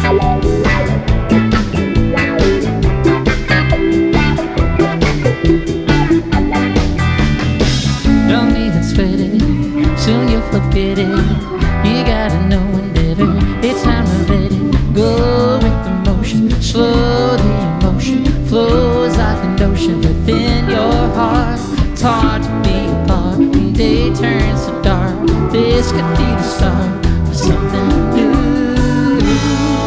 Don't even sweat it, soon you'll forget it. You gotta know when bitter, it's time to let it go with the motion. Slow the emotion, flows like an ocean within your heart. It's hard to be apart when day turns to dark. This could be the start.